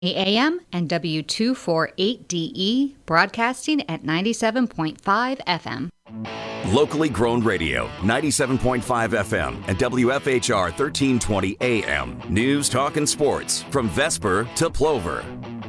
AM and W248DE, broadcasting at 97.5 FM. Locally grown radio, 97.5 FM and WFHR 1320 AM. News, talk, and sports from Vesper to Plover.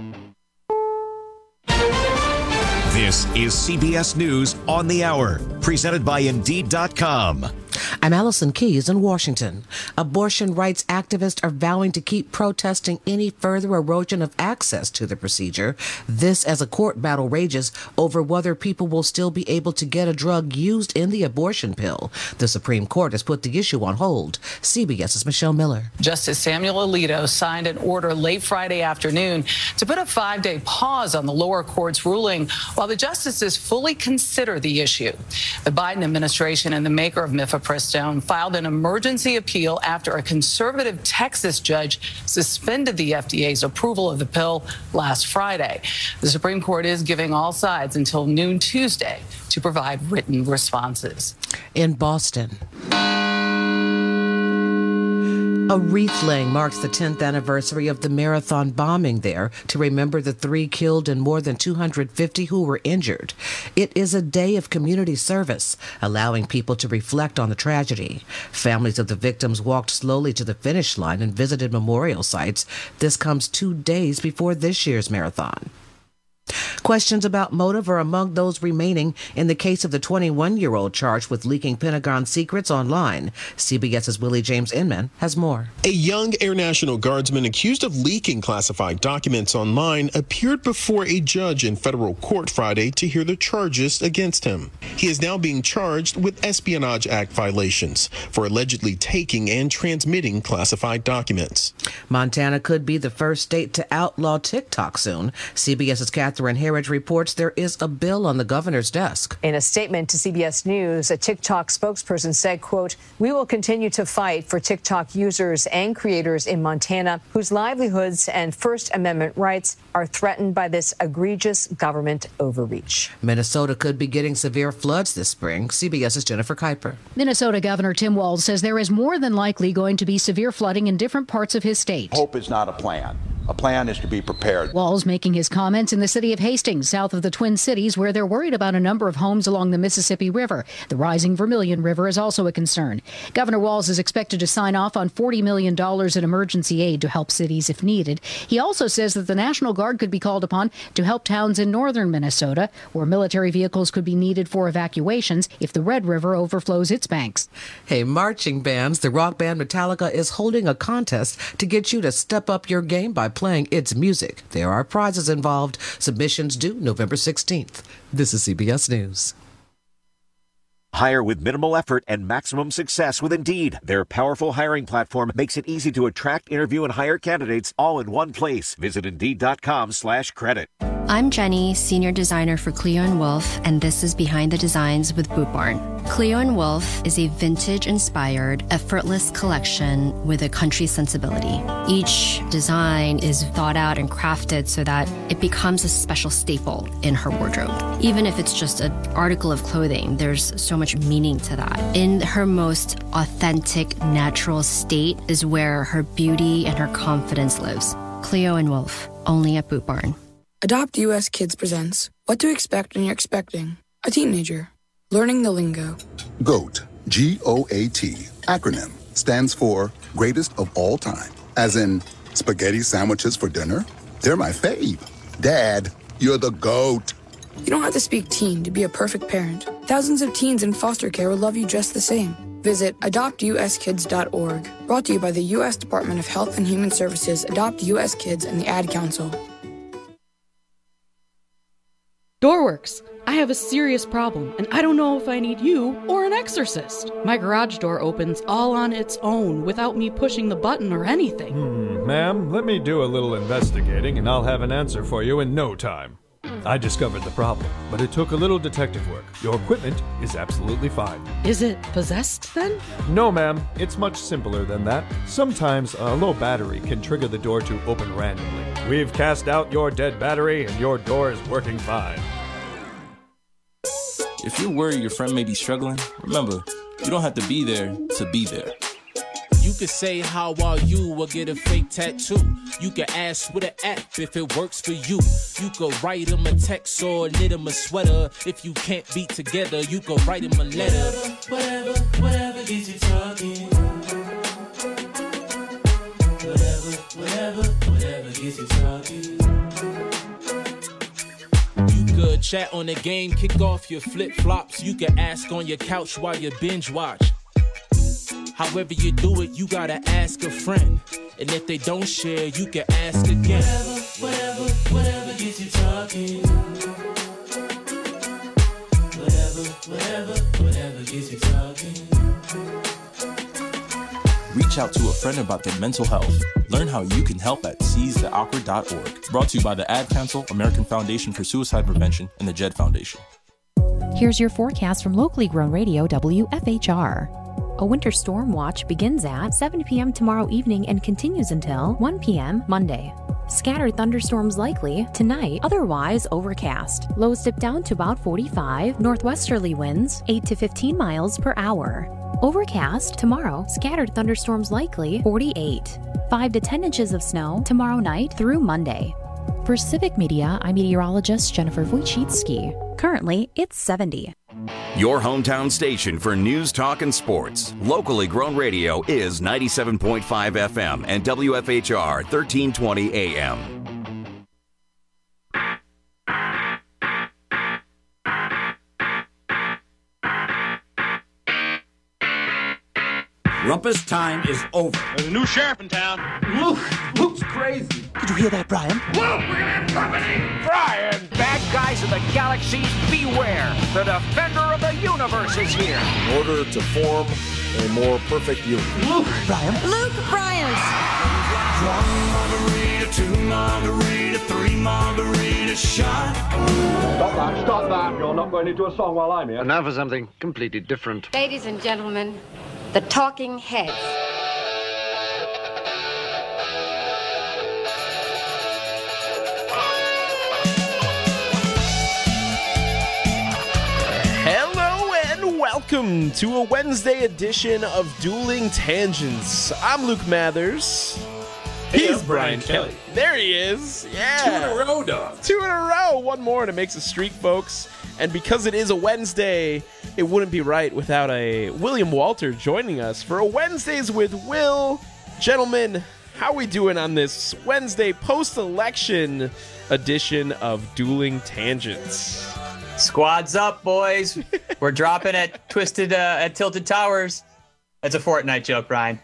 This is CBS News on the Hour, presented by Indeed.com. I'm Allison Keyes in Washington. Abortion rights activists are vowing to keep protesting any further erosion of access to the procedure. This as a court battle rages over whether people will still be able to get a drug used in the abortion pill. The Supreme Court has put the issue on hold. CBS's Michelle Miller. Justice Samuel Alito signed an order late Friday afternoon to put a 5-day pause on the lower court's ruling while the justices fully consider the issue. The Biden administration and the maker of mifepristone filed an emergency appeal after a conservative Texas judge suspended the FDA's approval of the pill last Friday. The Supreme Court is giving all sides until noon Tuesday to provide written responses. In Boston, a wreath laying marks the 10th anniversary of the marathon bombing there to remember the 3 killed and more than 250 who were injured. It is a day of community service, allowing people to reflect on the tragedy. Families of the victims walked slowly to the finish line and visited memorial sites. This comes 2 days before this year's marathon. Questions about motive are among those remaining in the case of the 21-year-old charged with leaking Pentagon secrets online. CBS's Willie James Inman has more. A young Air National Guardsman accused of leaking classified documents online appeared before a judge in federal court Friday to hear the charges against him. He is now being charged with Espionage Act violations for allegedly taking and transmitting classified documents. Montana could be the first state to outlaw TikTok soon. CBS's Catherine Herridge reports there is a bill on the governor's desk. In a statement to CBS News, a TikTok spokesperson said, quote, "We will continue to fight for TikTok users and creators in Montana whose livelihoods and First Amendment rights are threatened by this egregious government overreach." Minnesota could be getting severe floods this spring. CBS's Jennifer Kuiper. Minnesota Governor Tim Walz says there is more than likely going to be severe flooding in different parts of his state. Hope is not a plan. A plan is to be prepared. Walz making his comments in the city of Hastings, south of the Twin Cities, where they're worried about a number of homes along the Mississippi River. The rising Vermilion River is also a concern. Governor Walz is expected to sign off on $40 million in emergency aid to help cities if needed. He also says that the National Guard could be called upon to help towns in northern Minnesota, where military vehicles could be needed for evacuations if the Red River overflows its banks. Hey, marching bands, the rock band Metallica is holding a contest to get you to step up your game by playing its music. There are prizes involved. Submissions due November 16th. This is CBS News. Hire with minimal effort and maximum success with Indeed. Their powerful hiring platform makes it easy to attract, interview, and hire candidates all in one place. Visit Indeed.com/credit. I'm Jenny, Senior Designer for Cleo & Wolf, and this is Behind the Designs with Boot Barn. Cleo & Wolf is a vintage-inspired, effortless collection with a country sensibility. Each design is thought out and crafted so that it becomes a special staple in her wardrobe. Even if it's just an article of clothing, there's so much meaning to that. In her most authentic, natural state is where her beauty and her confidence lives. Cleo & Wolf, only at Boot Barn. Adopt US Kids presents What to Expect When You're Expecting a Teenager. Learning the lingo. GOAT, G-O-A-T, acronym, stands for Greatest of All Time. As in, spaghetti sandwiches for dinner? They're my fave. Dad, you're the GOAT. You don't have to speak teen to be a perfect parent. Thousands of teens in foster care will love you just the same. Visit adoptuskids.org. Brought to you by the U.S. Department of Health and Human Services, Adopt U.S. Kids, and the Ad Council. Doorworks. I have a serious problem, and I don't know if I need you or an exorcist. My garage door opens all on its own without me pushing the button or anything. Ma'am, let me do a little investigating, and I'll have an answer for you in no time. I discovered the problem, but it took a little detective work. Your equipment is absolutely fine. Is it possessed, then? No, ma'am. It's much simpler than that. Sometimes a low battery can trigger the door to open randomly. We've cast out your dead battery, and your door is working fine. If you're worried your friend may be struggling, remember, you don't have to be there to be there. You can say how are you or get a fake tattoo. You can ask with an app if it works for you. You could write him a text or knit him a sweater. If you can't be together, you could write him a letter. Whatever gets you talking. Whatever gets you talking. You could chat on the game, kick off your flip-flops. You can ask on your couch while you binge watch. However you do it, you gotta ask a friend. And if they don't share, you can ask again. Whatever gets you talking. Whatever gets you talking. Reach out to a friend about their mental health. Learn how you can help at seizetheawkward.org. Brought to you by the Ad Council, American Foundation for Suicide Prevention, and the JED Foundation. Here's your forecast from locally grown radio WFHR. A winter storm watch begins at 7 p.m. tomorrow evening and continues until 1 p.m. Monday. Scattered thunderstorms likely tonight, otherwise overcast. Lows dip down to about 45, northwesterly winds 8 to 15 miles per hour. Overcast tomorrow, scattered thunderstorms likely 48. 5 to 10 inches of snow tomorrow night through Monday. For Civic Media, I'm meteorologist Jennifer Wojcicki. Currently, it's 70. Your hometown station for news, talk, and sports. Locally grown radio is 97.5 FM and WFHR 1320 AM. Rumpus time is over. There's a new sheriff in town. Luke's crazy. Did you hear that, Brian? Luke, we're gonna have company! Brian! Bad guys of the galaxies, beware! The defender of the universe is here! In order to form a more perfect union. Luke! Brian! Luke Bryant! 1 margarita, 2 margarita, 3 margarita shot. Stop that. You're not going into a song while I'm here. And now for something completely different. Ladies and gentlemen, the Talking Heads. Hello and welcome to a Wednesday edition of Dueling Tangents. I'm Luke Mathers. Hey, he's Brian Kelly. There he is. Yeah. 2 in a row, dog. 2 in a row. One more and it makes a streak, folks. And because it is a Wednesday, it wouldn't be right without a William Walter joining us for a Wednesdays with Will. Gentlemen, how are we doing on this Wednesday post-election edition of Dueling Tangents? Squad's up, boys. We're dropping at Tilted Towers. That's a Fortnite joke, Brian.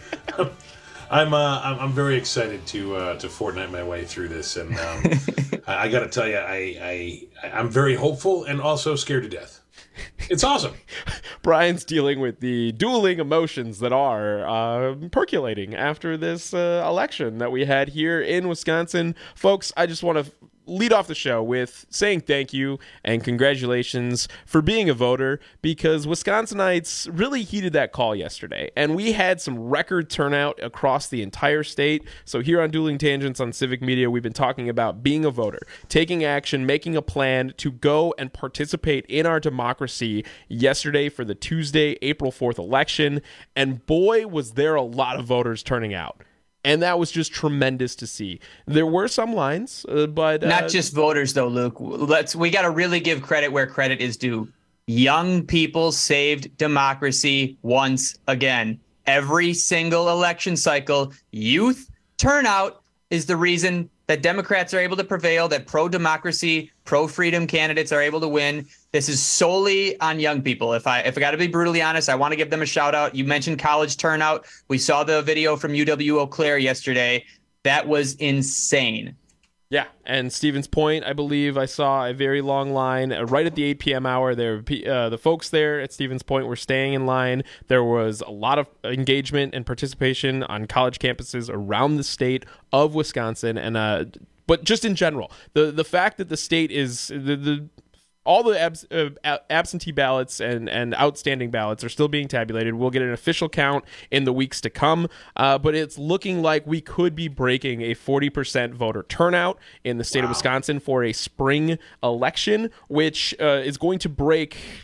I'm very excited to Fortnite my way through this, and I got to tell you, I'm very hopeful and also scared to death. It's awesome. Brian's dealing with the dueling emotions that are percolating after this election that we had here in Wisconsin. Folks, I just want to lead off the show with saying thank you and congratulations for being a voter, because Wisconsinites really heeded that call yesterday, and we had some record turnout across the entire state. So here on Dueling Tangents on Civic Media, we've been talking about being a voter, taking action, making a plan to go and participate in our democracy yesterday for the Tuesday, April 4th election, and boy, was there a lot of voters turning out. And that was just tremendous to see. There were some lines, but not just voters, though, Luke. We got to really give credit where credit is due. Young people saved democracy once again. Every single election cycle, youth turnout is the reason that Democrats are able to prevail, that pro-democracy, pro-freedom candidates are able to win. This is solely on young people. If I got to be brutally honest, I want to give them a shout out. You mentioned college turnout. We saw the video from UW Eau Claire yesterday. That was insane. Yeah, and Stevens Point, I believe I saw a very long line right at the 8 p.m. hour. The folks there at Stevens Point were staying in line. There was a lot of engagement and participation on college campuses around the state of Wisconsin, and but just in general, the fact that the state is all the absentee ballots and outstanding ballots are still being tabulated. We'll get an official count in the weeks to come, but it's looking like we could be breaking a 40% voter turnout in the state of Wisconsin for a spring election, which is going to break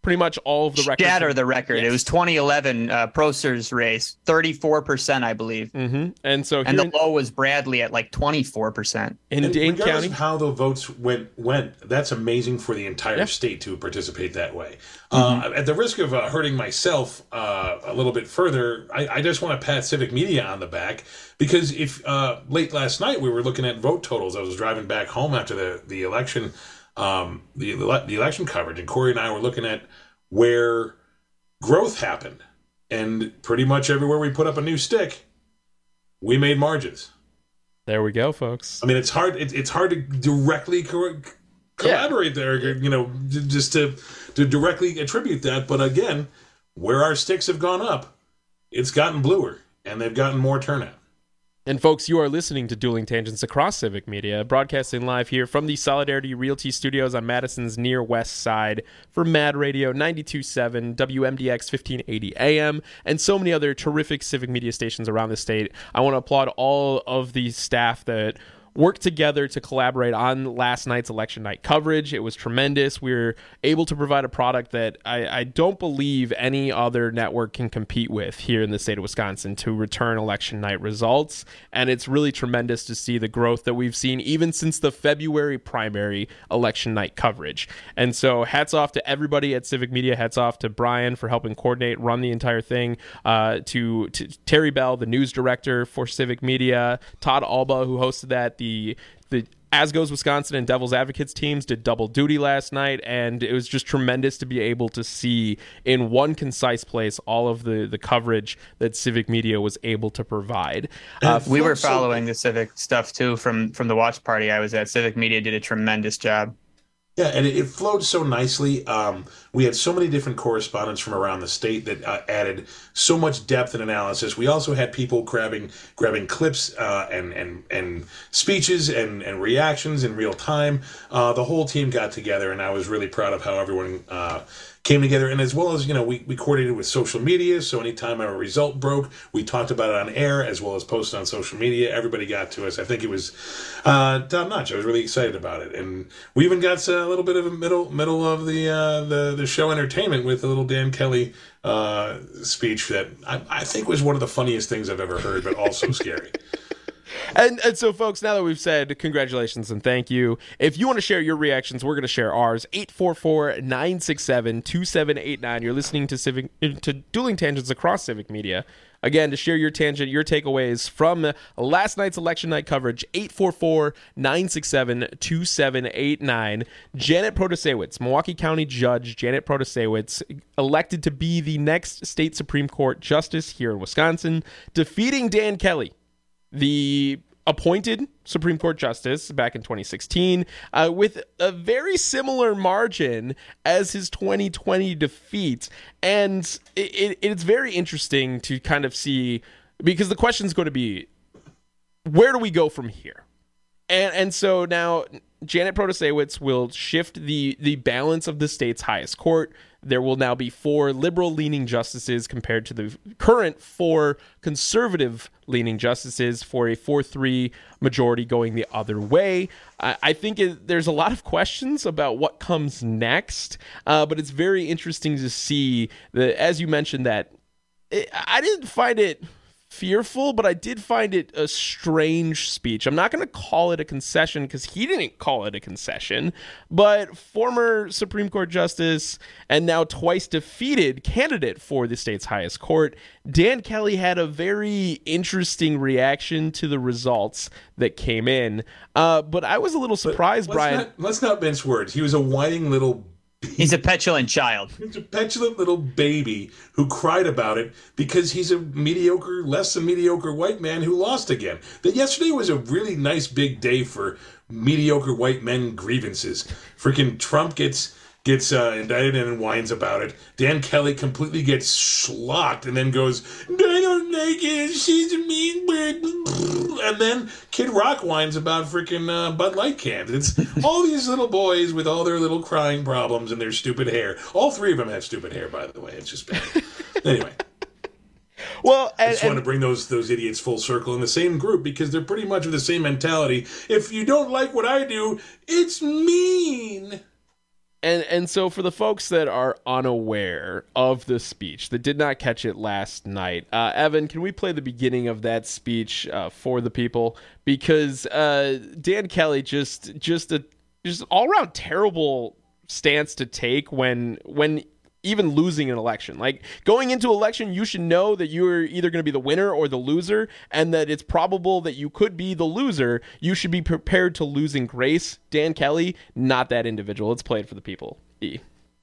pretty much all of the records. Shatter the record. Yes. It was 2011 Procer's race, 34%, I believe. Mm-hmm. And the low was Bradley at like 24%. In Dane County, of how the votes went, that's amazing for the entire state to participate that way. At the risk of hurting myself a little bit further, I just want to pat Civic Media on the back, because if late last night we were looking at vote totals, I was driving back home after the election. The election coverage, and Corey and I were looking at where growth happened, and pretty much everywhere we put up a new stick, we made margins. There we go, folks. I mean, it's hard. It's hard to directly collaborate there, just to directly attribute that. But again, where our sticks have gone up, it's gotten bluer, and they've gotten more turnout. And folks, you are listening to Dueling Tangents across Civic Media, broadcasting live here from the Solidarity Realty Studios on Madison's near west side for Mad Radio 92.7, WMDX 1580 AM, and so many other terrific Civic Media stations around the state. I want to applaud all of the staff that worked together to collaborate on last night's election night coverage. It was tremendous. We were able to provide a product that I don't believe any other network can compete with here in the state of Wisconsin to return election night results. And it's really tremendous to see the growth that we've seen even since the February primary election night coverage. And so hats off to everybody at Civic Media. Hats off to Brian for helping coordinate, run the entire thing, to Terry Bell, the news director for Civic Media, Todd Alba, who hosted that, the As Goes Wisconsin and Devil's Advocates teams did double duty last night, and it was just tremendous to be able to see in one concise place all of the coverage that Civic Media was able to provide. We were following the Civic stuff too from the watch party I was at. Civic Media did a tremendous job. Yeah, and it flowed so nicely. We had so many different correspondents from around the state that added so much depth and analysis. We also had people grabbing clips and speeches and reactions in real time. The whole team got together, and I was really proud of how everyone came together. And as well as, we coordinated with social media, so anytime our result broke, we talked about it on air as well as posted on social media. Everybody got to us. I think it was top-notch. I was really excited about it. And we even got a little bit of a middle of the show entertainment with a little Dan Kelly speech that I think was one of the funniest things I've ever heard, but also scary. And so, folks, now that we've said congratulations and thank you, if you want to share your reactions, we're going to share ours. 844-967-2789. You're listening to Dueling Tangents across Civic Media. Again, to share your tangent, your takeaways from last night's election night coverage, 844-967-2789. Janet Protasiewicz, Milwaukee County Judge Janet Protasiewicz, elected to be the next state Supreme Court justice here in Wisconsin, defeating Dan Kelly, the appointed Supreme Court justice back in 2016, with a very similar margin as his 2020 defeat. And it's very interesting to kind of see, because the question is going to be, where do we go from here? And so now Janet Protasiewicz will shift the balance of the state's highest court. There will now be 4 liberal-leaning justices compared to the current 4 conservative-leaning justices for a 4-3 majority going the other way. I think there's a lot of questions about what comes next, but it's very interesting to see that, as you mentioned, that I didn't find it fearful, but I did find it a strange speech. I'm not going to call it a concession because he didn't call it a concession, but former Supreme Court Justice and now twice defeated candidate for the state's highest court, Dan Kelly, had a very interesting reaction to the results that came in. But I was a little surprised, Brian. Let's not mince words. He was a whining little... He's a petulant child. He's a petulant little baby who cried about it because he's a less than mediocre white man who lost again. That yesterday was a really nice big day for mediocre white men grievances. Freaking Trump gets indicted and whines about it. Dan Kelly completely gets schlocked and then goes, "I don't like it, she's a mean bird." And then Kid Rock whines about freaking Bud Light cans. It's all these little boys with all their little crying problems and their stupid hair. All 3 of them have stupid hair, by the way. It's just bad. Anyway. Well, I just want to bring those idiots full circle in the same group because they're pretty much of the same mentality. If you don't like what I do, it's mean. And so for the folks that are unaware of the speech, that did not catch it last night, Evan, can we play the beginning of that speech for the people? Because Dan Kelly just all around terrible stance to take when even losing an election. Like, going into election, you should know that you're either going to be the winner or the loser, and that it's probable that you could be the loser. You should be prepared to lose in grace. Dan Kelly, not that individual. Let's play it for the people. E.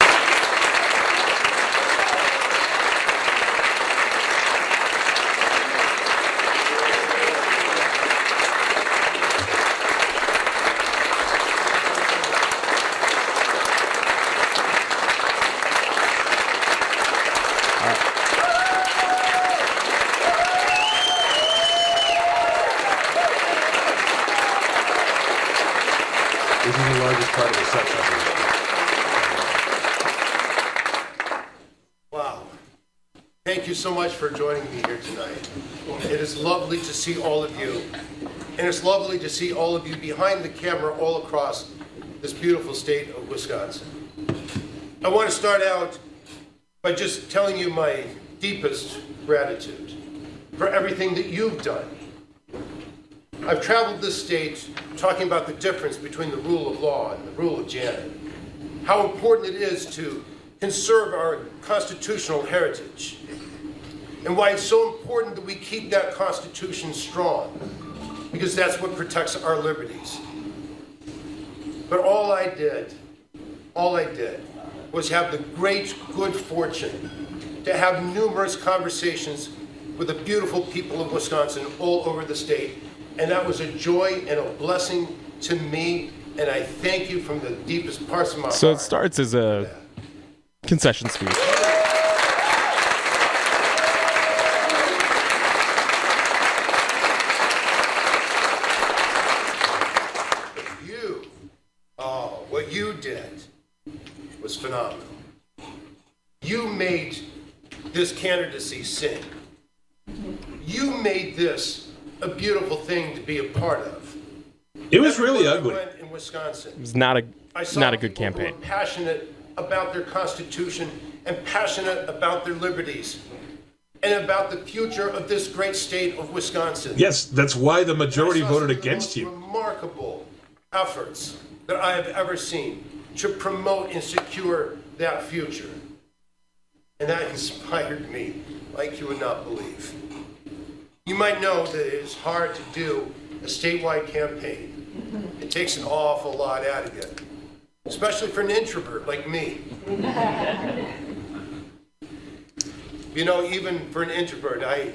Thank you so much for joining me here tonight. It is lovely to see all of you, and it's lovely to see all of you behind the camera all across this beautiful state of Wisconsin. I want to start out by just telling you my deepest gratitude for everything that you've done. I've traveled this state talking about the difference between the rule of law and the rule of Janet, how important it is to conserve our constitutional heritage, and why it's so important that we keep that Constitution strong, because that's what protects our liberties. But all I did was have the great good fortune to have numerous conversations with the beautiful people of Wisconsin all over the state, and that was a joy and a blessing to me, and I thank you from the deepest parts of my heart. So it starts as a concession speech. What you did was phenomenal. You made this candidacy sing. You made this a beautiful thing to be a part of. It was really ugly. In Wisconsin, it was not a good campaign. Who were passionate about their Constitution and passionate about their liberties and about the future of this great state of Wisconsin. Yes, that's why the majority voted against you. Remarkable efforts that I have ever seen to promote and secure that future. And that inspired me like you would not believe. You might know that it is hard to do a statewide campaign. It takes an awful lot out of you, especially for an introvert like me. You know, even for an introvert, I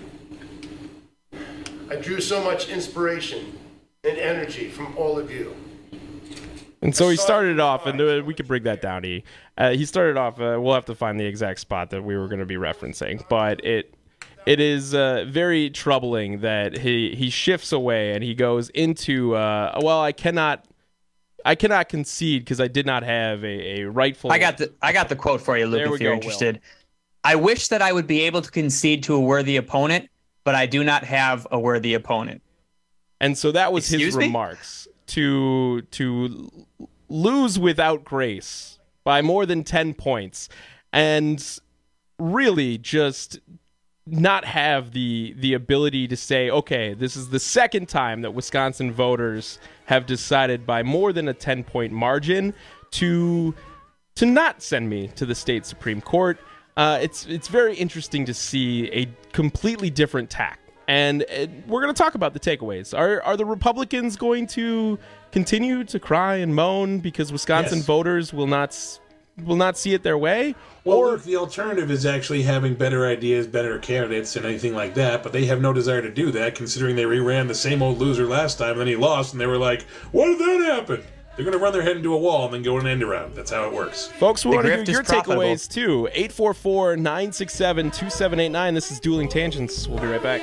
drew so much inspiration and energy from all of you. And so he started off, and we could bring that down, E. He started off, we'll have to find the exact spot that we were going to be referencing, but it is very troubling that he shifts away and he goes into, well, I cannot concede because I did not have a rightful... I got the quote for you, Luke, if you're interested. Will. I wish that I would be able to concede to a worthy opponent, but I do not have a worthy opponent. And so that was his remarks. To lose without grace by more than 10 points and really just not have the ability to say, okay, this is the second time that Wisconsin voters have decided by more than a 10-point margin to not send me to the state Supreme Court. It's very interesting to see a completely different tack. And we're going to talk about the takeaways. Are the Republicans going to continue to cry and moan because Wisconsin voters will not see it their way? Or if the alternative is actually having better ideas, better candidates, and anything like that, but they have no desire to do that, considering they reran the same old loser last time, and then he lost, and they were like, "Why did that happen?" They're going to run their head into a wall and then go an end around. That's how it works. Folks, we want to hear your takeaways, too. 844-967-2789. This is Dueling Tangents. We'll be right back.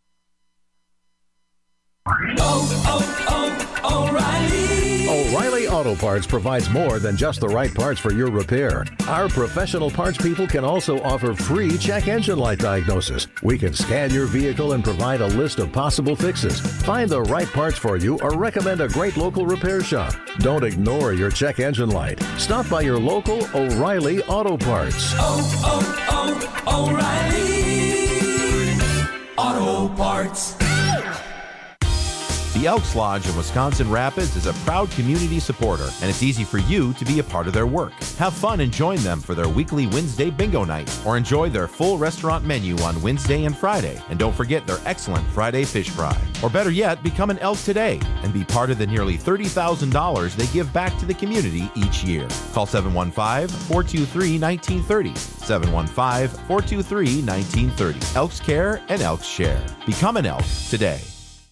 O'Reilly Auto Parts provides more than just the right parts for your repair. Our professional parts people can also offer free check engine light diagnosis. We can scan your vehicle and provide a list of possible fixes. Find the right parts for you or recommend a great local repair shop. Don't ignore your check engine light. Stop by your local O'Reilly Auto Parts. O'Reilly Auto Parts. The Elks Lodge of Wisconsin Rapids is a proud community supporter, and it's easy for you to be a part of their work. Have fun and join them for their weekly Wednesday bingo night, or enjoy their full restaurant menu on Wednesday and Friday. And don't forget their excellent Friday fish fry. Or better yet, become an Elk today and be part of the nearly $30,000 they give back to the community each year. Call 715-423-1930. 715-423-1930. Elks Care and Elks Share. Become an Elk today.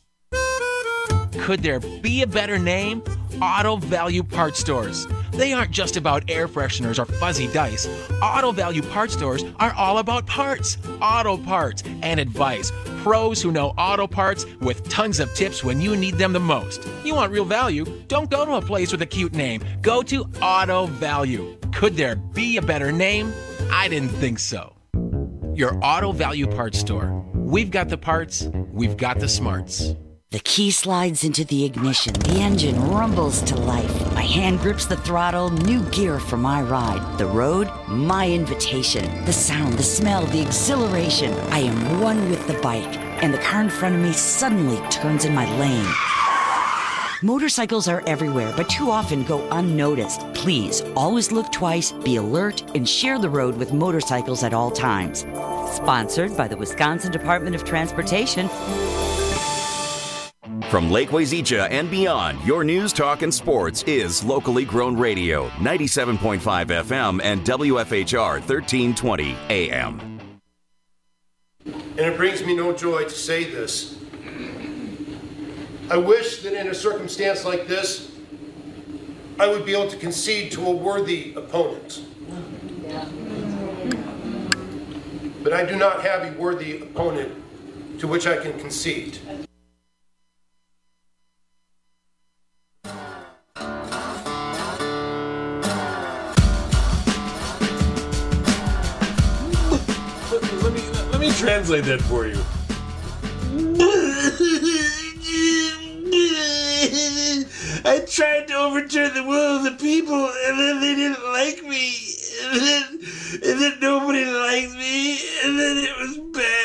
Could there be a better name? Auto Value Parts Stores. They aren't just about air fresheners or fuzzy dice. Auto Value Parts Stores are all about parts, auto parts, and advice. Pros who know auto parts with tons of tips when you need them the most. You want real value? Don't go to a place with a cute name. Go to Auto Value. Could there be a better name? I didn't think so. Your Auto Value Parts Store. We've got the parts, we've got the smarts. The key slides into the ignition. The engine rumbles to life. My hand grips the throttle. New gear for my ride. The road, my invitation. The sound, the smell, the exhilaration. I am one with the bike. And the car in front of me suddenly turns in my lane. Motorcycles are everywhere, but too often go unnoticed. Please, always look twice, be alert, and share the road with motorcycles at all times. Sponsored by the Wisconsin Department of Transportation. From Lake Wazeecha and beyond, your news, talk, and sports is locally grown radio, 97.5 FM and WFHR 1320 AM. And it brings me no joy to say this. I wish that in a circumstance like this, I would be able to concede to a worthy opponent. But I do not have a worthy opponent to which I can concede. Let me translate that for you. I tried to overturn the will of the people, and then they didn't like me, and then nobody liked me, and then it was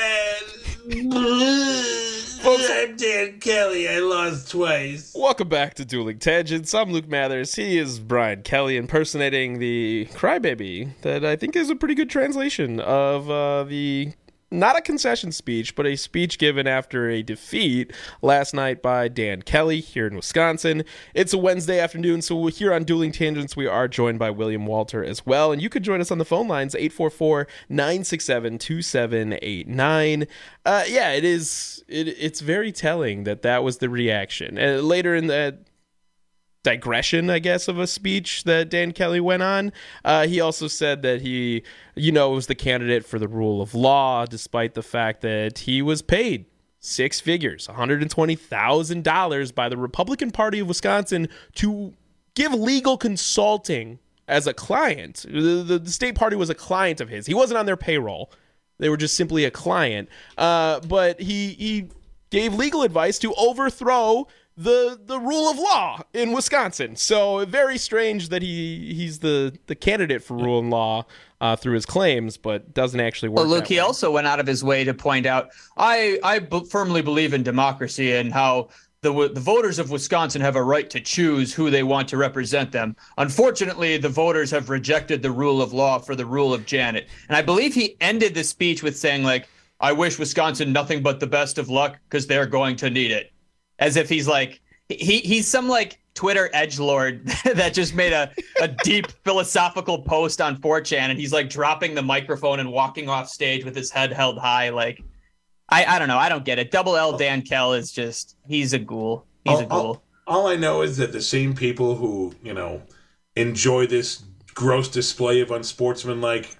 bad. Folks, I'm Dan Kelly. I lost twice. Welcome back to Dueling Tangents. I'm Luke Mathers. He is Brian Kelly, impersonating the Crybaby. That I think is a pretty good translation of the... not a concession speech, but a speech given after a defeat last night by Dan Kelly here in Wisconsin. It's a Wednesday afternoon, so here on Dueling Tangents, we are joined by William Walter as well. And you could join us on the phone lines, 844-967-2789. It's very telling that was the reaction. Later in the digression, I guess, of a speech that Dan Kelly went on, he also said that he, was the candidate for the rule of law, despite the fact that he was paid six figures, $120,000 by the Republican Party of Wisconsin to give legal consulting as a client. The state party was a client of his. He wasn't on their payroll. They were just simply a client. But he gave legal advice to overthrow the rule of law in Wisconsin. So very strange that he's the candidate for rule and law through his claims, but doesn't actually work. Well, Luke, he also went out of his way to point out, I firmly believe in democracy and how the voters of Wisconsin have a right to choose who they want to represent them. Unfortunately, the voters have rejected the rule of law for the rule of Janet. And I believe he ended the speech with saying, like, I wish Wisconsin nothing but the best of luck because they're going to need it. As if he's like, he's some like Twitter edgelord that just made a deep philosophical post on 4chan, and he's like dropping the microphone and walking off stage with his head held high. Like, I don't know. I don't get it. Double L Dan Kell is just, he's a ghoul. He's a ghoul. All I know is that the same people who, enjoy this gross display of unsportsmanlike,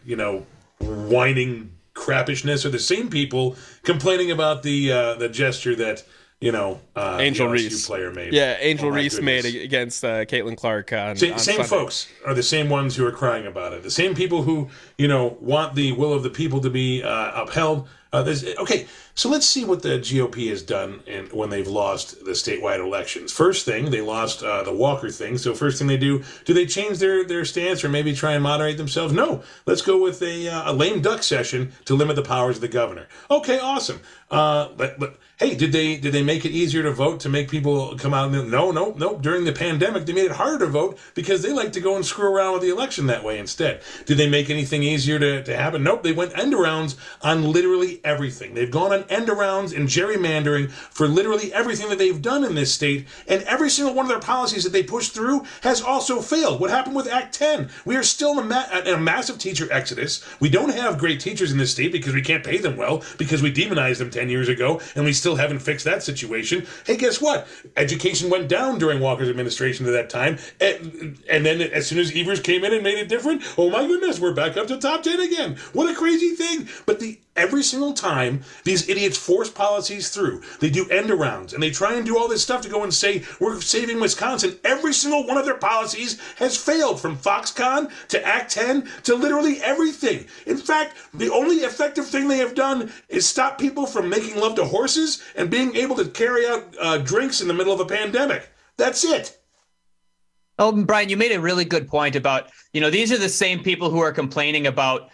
whining crappishness are the same people complaining about the gesture that, Angel Reese player made. Yeah, Angel my Reese goodness. made against Caitlin Clark on Same Sunday. folks are the same ones who are crying about it. The same people who, want the will of the people to be upheld. Okay, so let's see what the GOP has done when they've lost the statewide elections. First thing, they lost the Walker thing. So first thing they do they change their stance or maybe try and moderate themselves? No. Let's go with a lame duck session to limit the powers of the governor. Okay, awesome. But hey, did they make it easier to vote to make people come out? No. During the pandemic, they made it harder to vote because they like to go and screw around with the election that way instead. Did they make anything easier to happen? Nope. They went end arounds on literally everything. They've gone on end arounds and gerrymandering for literally everything that they've done in this state, and every single one of their policies that they pushed through has also failed. What happened with Act 10? We are still in a massive teacher exodus. We don't have great teachers in this state because we can't pay them well because we demonized them 10 years ago, and we still haven't fixed that situation. Hey, guess what? Education went down during Walker's administration at that time, and then as soon as Evers came in and made it different, oh my goodness, we're back up to top 10 again. What a crazy thing. But every single time these idiots force policies through, they do end arounds and they try and do all this stuff to go and say we're saving Wisconsin. Every single one of their policies has failed, from Foxconn to Act 10 to literally everything. In fact, the only effective thing they have done is stop people from making love to horses and being able to carry out drinks in the middle of a pandemic. That's it. Oh, Brian, you made a really good point about, these are the same people who are complaining about,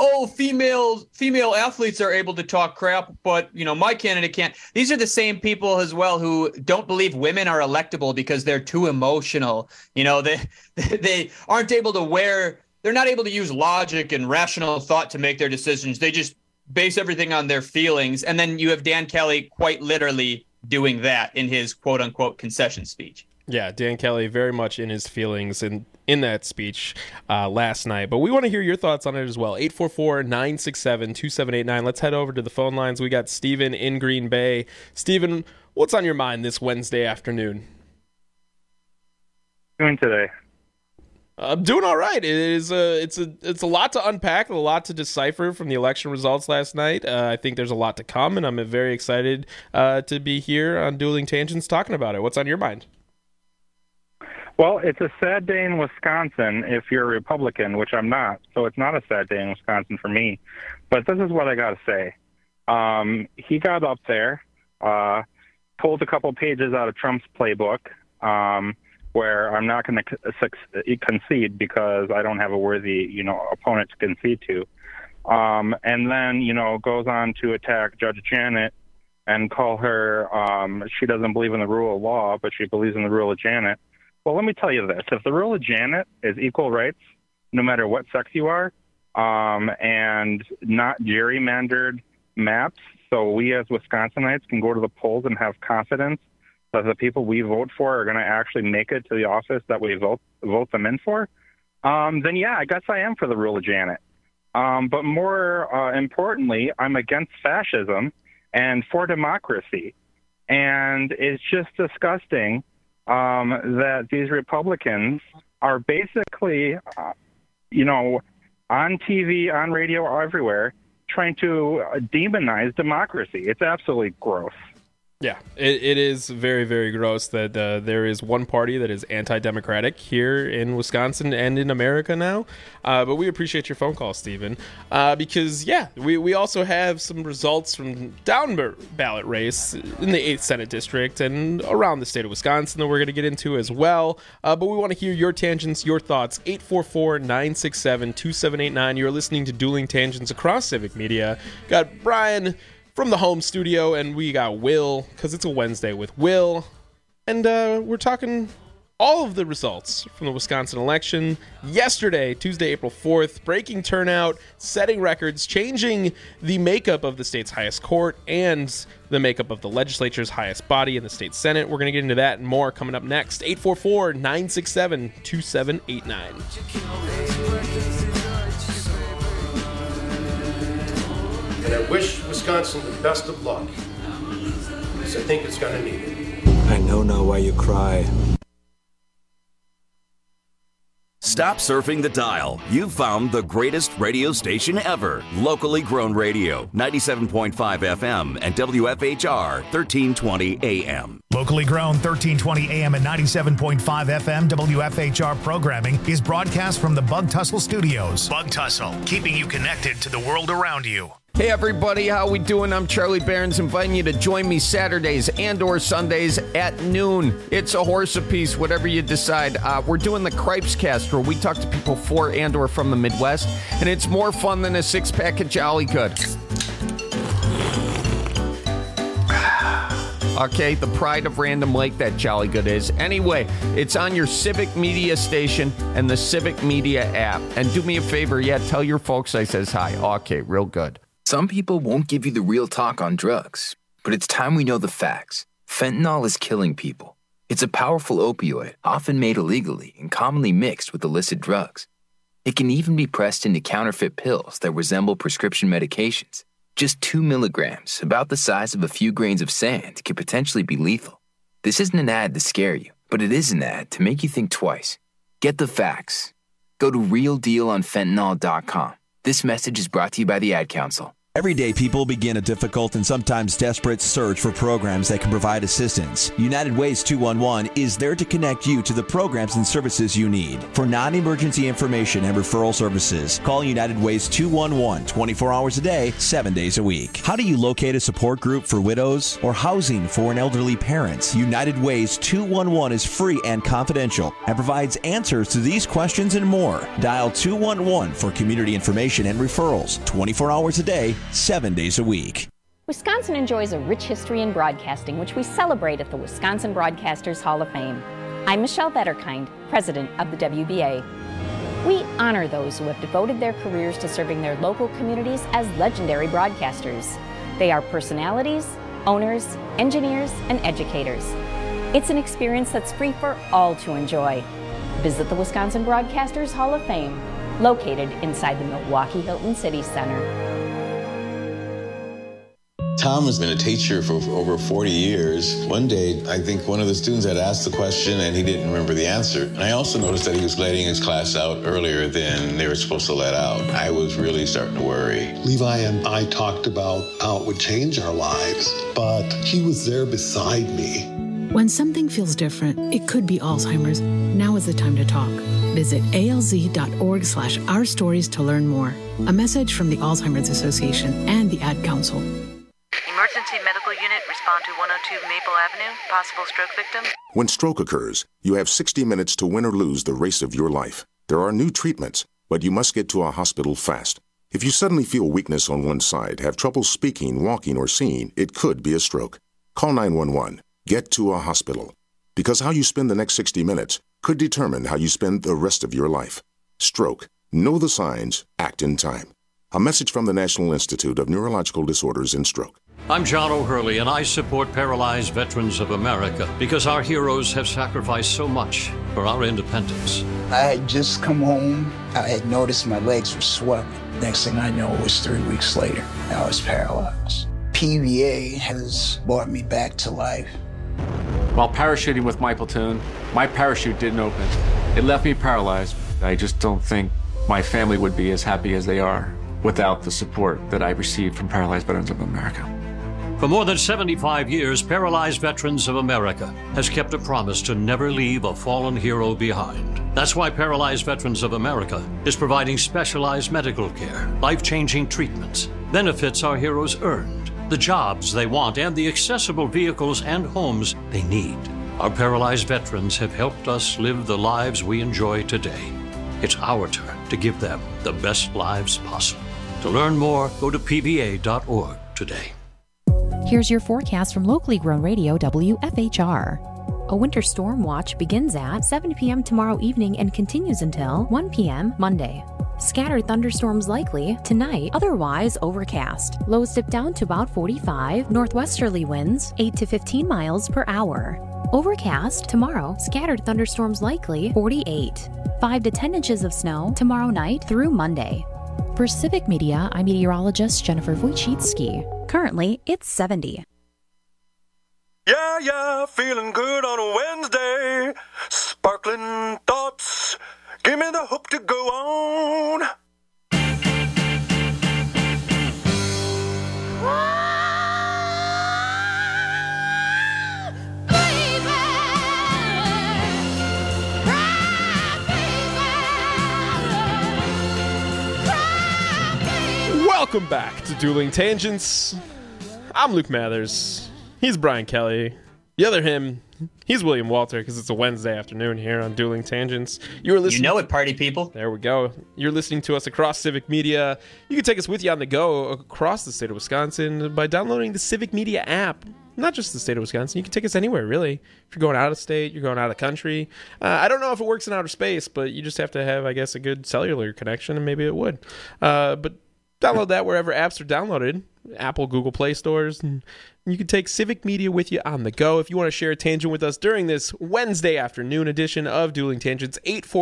female athletes are able to talk crap, but, my candidate can't. These are the same people as well who don't believe women are electable because they're too emotional. They aren't able to they're not able to use logic and rational thought to make their decisions. They just base everything on their feelings. And then you have Dan Kelly quite literally doing that in his quote unquote concession speech. Yeah, Dan Kelly very much in his feelings in that speech last night. But we want to hear your thoughts on it as well. 844-967-2789. Let's head over to the phone lines. We got Steven in Green Bay. Steven, what's on your mind this Wednesday afternoon? Doing today? I'm doing all right. It's a lot to unpack, a lot to decipher from the election results last night. I think there's a lot to come, and I'm very excited to be here on Dueling Tangents talking about it. What's on your mind? Well, it's a sad day in Wisconsin if you're a Republican, which I'm not. So it's not a sad day in Wisconsin for me. But this is what I got to say. He got up there, pulled a couple pages out of Trump's playbook, where I'm not going to concede because I don't have a worthy, opponent to concede to. And then, goes on to attack Judge Janet and call her, she doesn't believe in the rule of law, but she believes in the rule of Janet. Well, let me tell you this. If the rule of Janet is equal rights, no matter what sex you are, and not gerrymandered maps, so we as Wisconsinites can go to the polls and have confidence that the people we vote for are going to actually make it to the office that we vote them in for, then yeah, I guess I am for the rule of Janet. But more importantly, I'm against fascism and for democracy. And it's just disgusting that these Republicans are basically, on TV, on radio, everywhere, trying to demonize democracy. It's absolutely gross. Yeah, it is very, very gross that there is one party that is anti-democratic here in Wisconsin and in America now. But we appreciate your phone call, Stephen, because, yeah, we also have some results from down ballot race in the 8th Senate District and around the state of Wisconsin that we're going to get into as well. But we want to hear your tangents, your thoughts. 844-967-2789. You're listening to Dueling Tangents across Civic Media. Got Brian from the home studio, and we got Will, because it's a Wednesday with Will, and we're talking all of the results from the Wisconsin election yesterday, Tuesday, April 4th, breaking turnout, setting records, changing the makeup of the state's highest court and the makeup of the legislature's highest body in the state Senate. We're going to get into that and more coming up next. 844-967-2789. And I wish Wisconsin the best of luck, because I think it's going to need it. I know now why you cry. Stop surfing the dial. You've found the greatest radio station ever. Locally grown radio, 97.5 FM and WFHR 1320 AM. Locally grown 1320 AM and 97.5 FM WFHR programming is broadcast from the Bug Tussle Studios. Bug Tussle, keeping you connected to the world around you. Hey everybody, how we doing? I'm Charlie Barons, inviting you to join me Saturdays and or Sundays at noon. It's a horse apiece, whatever you decide. We're doing the Cripes Cast, where we talk to people for and or from the Midwest, and it's more fun than a six-pack of Jolly Good. Okay, the pride of Random Lake, that Jolly Good is. Anyway, it's on your Civic Media station and the Civic Media app. And do me a favor, tell your folks I says hi. Okay, real good. Some people won't give you the real talk on drugs, but it's time we know the facts. Fentanyl is killing people. It's a powerful opioid, often made illegally and commonly mixed with illicit drugs. It can even be pressed into counterfeit pills that resemble prescription medications. Just 2 milligrams, about the size of a few grains of sand, could potentially be lethal. This isn't an ad to scare you, but it is an ad to make you think twice. Get the facts. Go to realdealonfentanyl.com. This message is brought to you by the Ad Council. Every day, people begin a difficult and sometimes desperate search for programs that can provide assistance. United Ways 211 is there to connect you to the programs and services you need. For non-emergency information and referral services, call United Ways 211 24 hours a day, 7 days a week. How do you locate a support group for widows or housing for an elderly parent? United Ways 211 is free and confidential and provides answers to these questions and more. Dial 211 for community information and referrals 24 hours a day, 7 days a week. Wisconsin enjoys a rich history in broadcasting, which we celebrate at the Wisconsin Broadcasters Hall of Fame. I'm Michelle Vetterkind, president of the WBA. We honor those who have devoted their careers to serving their local communities as legendary broadcasters. They are personalities, owners, engineers, and educators. It's an experience that's free for all to enjoy. Visit the Wisconsin Broadcasters Hall of Fame, located inside the Milwaukee Hilton City Center. Tom has been a teacher for over 40 years. One day, I think one of the students had asked the question and he didn't remember the answer. And I also noticed that he was letting his class out earlier than they were supposed to let out. I was really starting to worry. Levi and I talked about how it would change our lives, but he was there beside me. When something feels different, it could be Alzheimer's. Now is the time to talk. Visit alz.org/ourstories to learn more. A message from the Alzheimer's Association and the Ad Council. Emergency medical unit, respond to 102 Maple Avenue, possible stroke victim. When stroke occurs, you have 60 minutes to win or lose the race of your life. There are new treatments, but you must get to a hospital fast. If you suddenly feel weakness on one side, have trouble speaking, walking, or seeing, it could be a stroke. Call 911. Get to a hospital. Because how you spend the next 60 minutes could determine how you spend the rest of your life. Stroke. Know the signs. Act in time. A message from the National Institute of Neurological Disorders and Stroke. I'm John O'Hurley, and I support Paralyzed Veterans of America because our heroes have sacrificed so much for our independence. I had just come home. I had noticed my legs were swelling. Next thing I know, it was 3 weeks later. I was paralyzed. PVA has brought me back to life. While parachuting with my platoon, my parachute didn't open. It left me paralyzed. I just don't think my family would be as happy as they are without the support that I received from Paralyzed Veterans of America. For more than 75 years, Paralyzed Veterans of America has kept a promise to never leave a fallen hero behind. That's why Paralyzed Veterans of America is providing specialized medical care, life-changing treatments, benefits our heroes earned, the jobs they want, and the accessible vehicles and homes they need. Our paralyzed veterans have helped us live the lives we enjoy today. It's our turn to give them the best lives possible. To learn more, go to pva.org today. Here's your forecast from locally grown radio WFHR. A winter storm watch begins at 7 p.m. tomorrow evening and continues until 1 p.m. Monday. Scattered thunderstorms likely tonight, otherwise overcast. Lows dip down to about 45, northwesterly winds 8 to 15 miles per hour. Overcast tomorrow, scattered thunderstorms likely 48. 5 to 10 inches of snow tomorrow night through Monday. For Civic Media, I'm meteorologist Jennifer Wojcicki. Currently, it's 70. Yeah, feeling good on a Wednesday. Sparkling thoughts, give Give me the hope to go on. Welcome back to Dueling Tangents. I'm Luke Mathers. He's Brian Kelly. The other him, he's William Walter, because it's a Wednesday afternoon here on Dueling Tangents. You know it, party people. There we go. You're listening to us across Civic Media. You can take us with you on the go across the state of Wisconsin by downloading the Civic Media app. Not just the state of Wisconsin. You can take us anywhere, really. If you're going out of state, you're going out of country. I don't know if it works in outer space, but you just have to have, I guess, a good cellular connection, and maybe it would. But download that wherever apps are downloaded. Apple, Google Play stores. And you can take Civic Media with you on the go. If you want to share a tangent with us during this Wednesday afternoon edition of Dueling Tangents,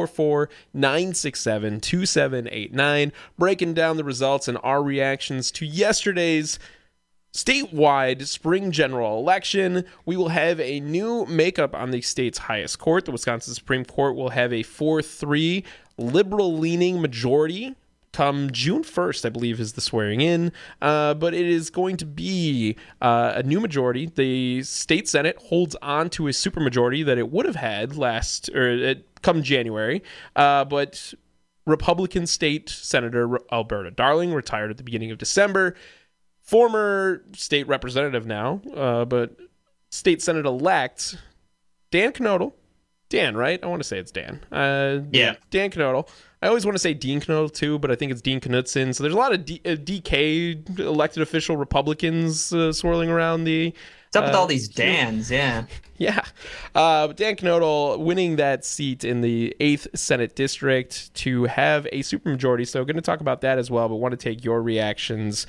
844-967-2789. Breaking down the results and our reactions to yesterday's statewide spring general election. We will have a new makeup on the state's highest court. The Wisconsin Supreme Court will have a 4-3 liberal-leaning majority come June 1st, I believe, is the swearing in. But it is going to be a new majority. The state Senate holds on to a supermajority that it would have had come January. But Republican State Senator Alberta Darling retired at the beginning of December. Former state representative now, but state Senate-elect Dan Knodel. Dan, right? I want to say it's Dan. Yeah. Dan Knodel. I always want to say Dean Knodel, too, but I think it's Dean Knudsen. So there's a lot of DK elected official Republicans swirling around the... What's up with all these Dans, yeah. Yeah. Dan Knodel winning that seat in the 8th Senate District to have a supermajority. So going to talk about that as well, but want to take your reactions.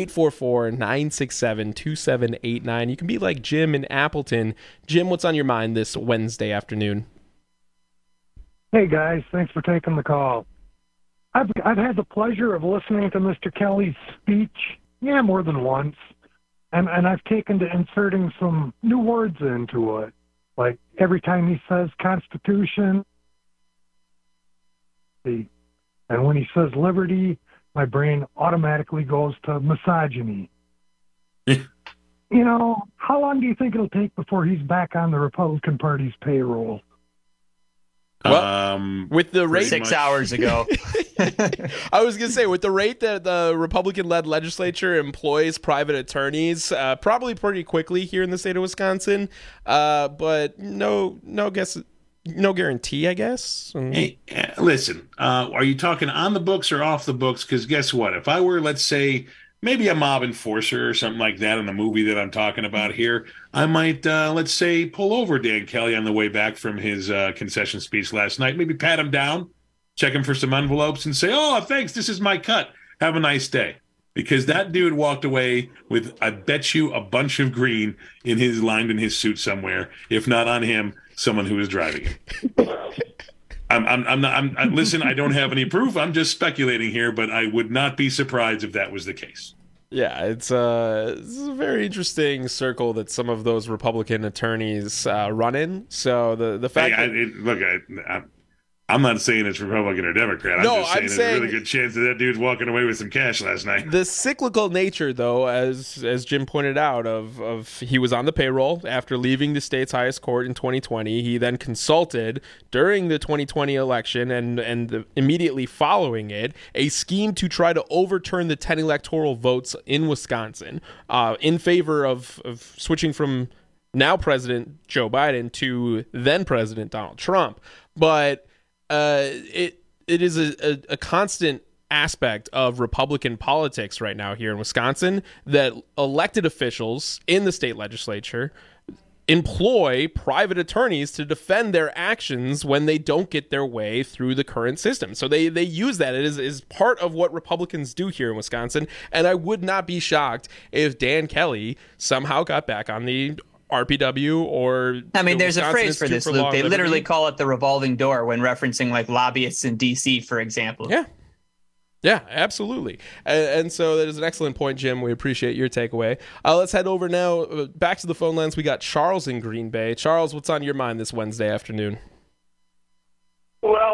844-967-2789. You can be like Jim in Appleton. Jim, what's on your mind this Wednesday afternoon? Hey, guys. Thanks for taking the call. I've had the pleasure of listening to Mr. Kelly's speech, more than once. And I've taken to inserting some new words into it. Like every time he says Constitution, and when he says liberty, my brain automatically goes to misogyny. How long do you think it'll take before he's back on the Republican Party's payroll? Well, with the rate 6 hours ago. I was going to say, with the rate that the Republican-led legislature employs private attorneys, probably pretty quickly here in the state of Wisconsin, but no guarantee, I guess. Hey, listen, are you talking on the books or off the books? Because guess what? If I were, let's say, maybe a mob enforcer or something like that in the movie that I'm talking about here, I might, let's say, pull over Dan Kelly on the way back from his concession speech last night, maybe pat him down, check him for some envelopes and say, oh, thanks, this is my cut. Have a nice day. Because that dude walked away with, I bet you, a bunch of green lined in his suit somewhere. If not on him, someone who was driving him. Listen, I don't have any proof. I'm just speculating here, but I would not be surprised if that was the case. Yeah, it's a very interesting circle that some of those Republican attorneys run in. So the fact I'm not saying it's Republican or Democrat. I'm just saying there's a really good chance that dude's walking away with some cash last night. The cyclical nature, though, as Jim pointed out, of he was on the payroll after leaving the state's highest court in 2020. He then consulted during the 2020 election and immediately following it a scheme to try to overturn the 10 electoral votes in Wisconsin in favor of switching from now President Joe Biden to then President Donald Trump. But it is a constant aspect of Republican politics right now here in Wisconsin that elected officials in the state legislature employ private attorneys to defend their actions when they don't get their way through the current system. So they use that. It is part of what Republicans do here in Wisconsin, and I would not be shocked if Dan Kelly somehow got back on the RPW or... I mean, there's a phrase for this, Luke. They literally call it the revolving door when referencing like lobbyists in D.C., for example. Yeah, absolutely. And so that is an excellent point, Jim. We appreciate your takeaway. Let's head over now back to the phone lines. We got Charles in Green Bay. Charles, what's on your mind this Wednesday afternoon? Well,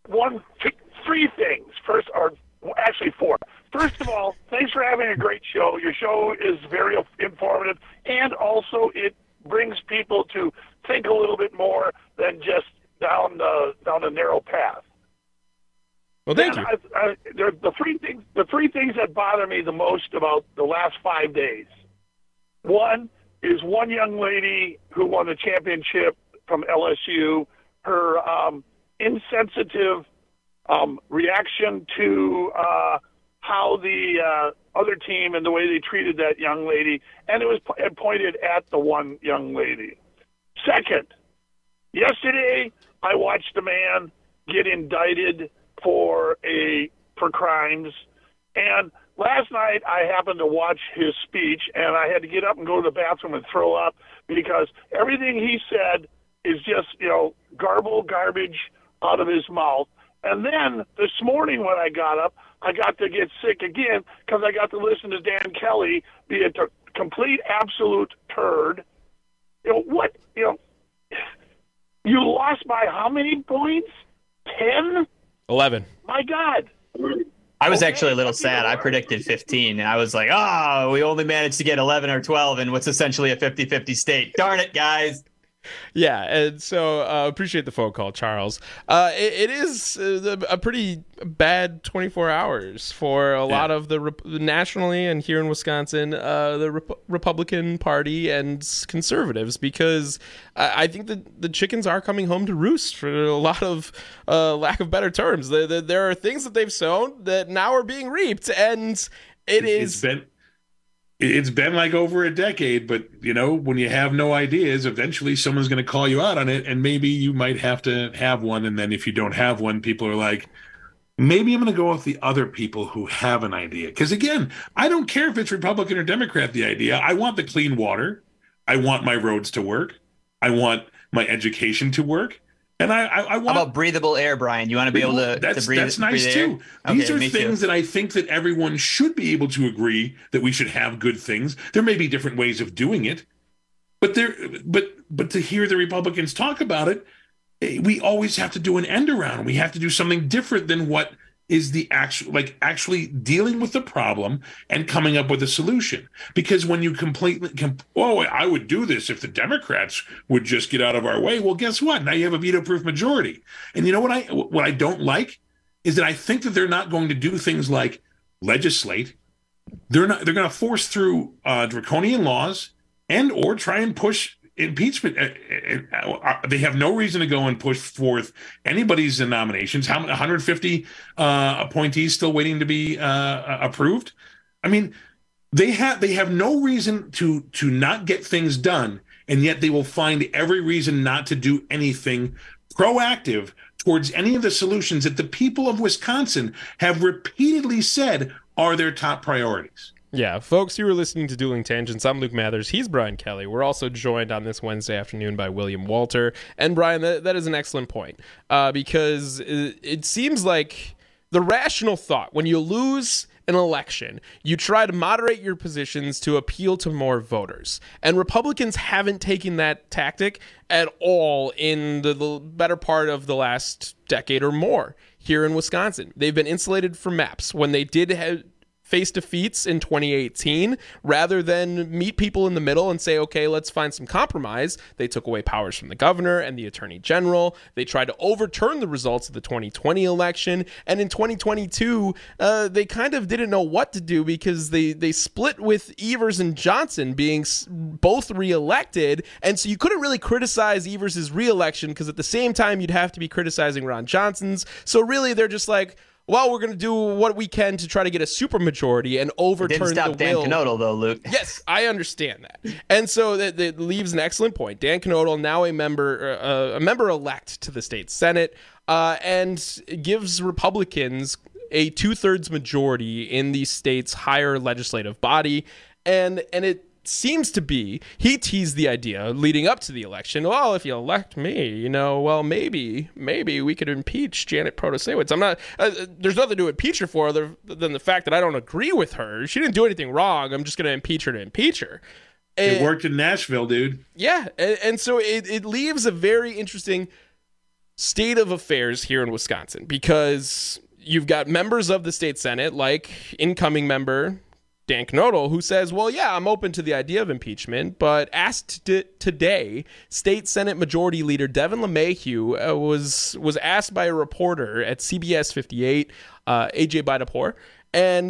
three things. First, or actually four. First of all, thanks for having a great show. Your show is very informative, and also it brings people to think a little bit more than just down a narrow path. Well, thank you. The three things that bother me the most about the last 5 days. One is one young lady who won the championship from LSU. Her insensitive reaction to how the other team and the way they treated that young lady, and it was pointed at the one young lady. Second, yesterday I watched a man get indicted for crimes, and last night I happened to watch his speech, and I had to get up and go to the bathroom and throw up because everything he said is just, garbage out of his mouth. And then this morning when I got up, I got to get sick again because I got to listen to Dan Kelly be a complete, absolute turd. You lost by how many points? 10? 11. My God. I was actually a little sad. I predicted 15, and I was like, we only managed to get 11 or 12 in what's essentially a 50-50 state. Darn it, guys. Yeah, and so appreciate the phone call, Charles. It is a pretty bad 24 hours for a lot of the nationally and here in Wisconsin, the Republican Party and conservatives, because I think that the chickens are coming home to roost for a lot of lack of better terms. There are things that they've sown that now are being reaped, and It's been like over a decade, but when you have no ideas, eventually someone's going to call you out on it, and maybe you might have to have one. And then if you don't have one, people are like, maybe I'm going to go with the other people who have an idea. Because again, I don't care if it's Republican or Democrat, the idea. I want the clean water. I want my roads to work. I want my education to work. And I want. How about breathable air, Brian? You want to be able to breathe? That's nice too. These are things that I think that everyone should be able to agree that we should have good things. There may be different ways of doing it, but to hear the Republicans talk about it, we always have to do an end around. We have to do something different than what is the actually dealing with the problem and coming up with a solution. Because when you I would do this if the Democrats would just get out of our way. Well, guess what? Now you have a veto-proof majority. And you know what I don't like is that I think that they're not going to do things like legislate. They're going to force through draconian laws and or try and push impeachment. They have no reason to go and push forth anybody's nominations. 150 appointees still waiting to be approved. I mean, they have no reason to not get things done, and yet they will find every reason not to do anything proactive towards any of the solutions that the people of Wisconsin have repeatedly said are their top priorities. Yeah, folks, you were listening to Dueling Tangents. I'm Luke Mathers. He's Brian Kelly. We're also joined on this Wednesday afternoon by William Walter. And Brian, that is an excellent point, because it seems like the rational thought, when you lose an election, you try to moderate your positions to appeal to more voters. And Republicans haven't taken that tactic at all in the better part of the last decade or more here in Wisconsin. They've been insulated from maps. When they did face defeats in 2018, rather than meet people in the middle and say, okay, let's find some compromise, they took away powers from the governor and the attorney general. They tried to overturn the results of the 2020 election. And in 2022, they kind of didn't know what to do because they split with Evers and Johnson being both reelected. And so you couldn't really criticize Evers' reelection because at the same time, you'd have to be criticizing Ron Johnson's. So really, they're just like, well, we're going to do what we can to try to get a supermajority and overturn the will. Didn't stop Dan Knodel, though, Luke. Yes, I understand that. And so that leaves an excellent point. Dan Knodel, now a member-elect to the state Senate, and gives Republicans a 2/3 majority in the state's higher legislative body. And it seems to be, he teased the idea leading up to the election, well, if you elect me, maybe we could impeach Janet Protasiewicz. I'm not, there's nothing to impeach her for other than the fact that I don't agree with her. She didn't do anything wrong. I'm just going to impeach her to impeach her. It worked in Nashville, dude. Yeah. And so it leaves a very interesting state of affairs here in Wisconsin, because you've got members of the state Senate, like incoming member Dan Knodel, who says, well, yeah, I'm open to the idea of impeachment, but asked today, State Senate Majority Leader Devin LeMahieu was asked by a reporter at CBS 58, AJ Baidapour, and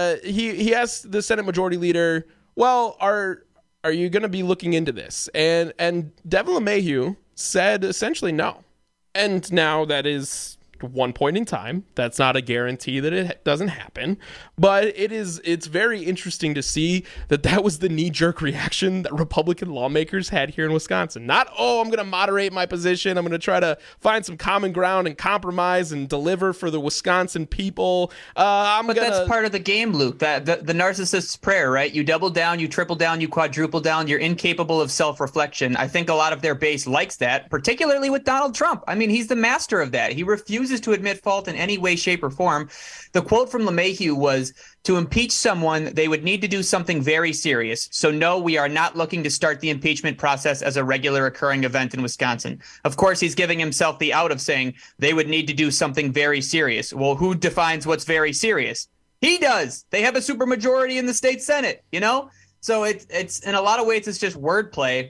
he asked the Senate Majority Leader, well, are you going to be looking into this? And Devin LeMahieu said essentially no. And now that is one point in time. That's not a guarantee that it doesn't happen, but it's very interesting to see that was the knee-jerk reaction that Republican lawmakers had here in Wisconsin. Not, I'm going to moderate my position, I'm going to try to find some common ground and compromise and deliver for the Wisconsin people. That's part of the game, Luke. That the narcissist's prayer, right? You double down, you triple down, you quadruple down. You're incapable of self-reflection. I think a lot of their base likes that, particularly with Donald Trump. I mean, he's the master of that. He refuses to admit fault in any way, shape, or form. The quote from LeMahieu was, to impeach someone, they would need to do something very serious. So no, we are not looking to start the impeachment process as a regular occurring event in Wisconsin. Of course, he's giving himself the out of saying they would need to do something very serious. Well, who defines what's very serious? He does. They have a supermajority in the state Senate, So it's in a lot of ways, it's just wordplay.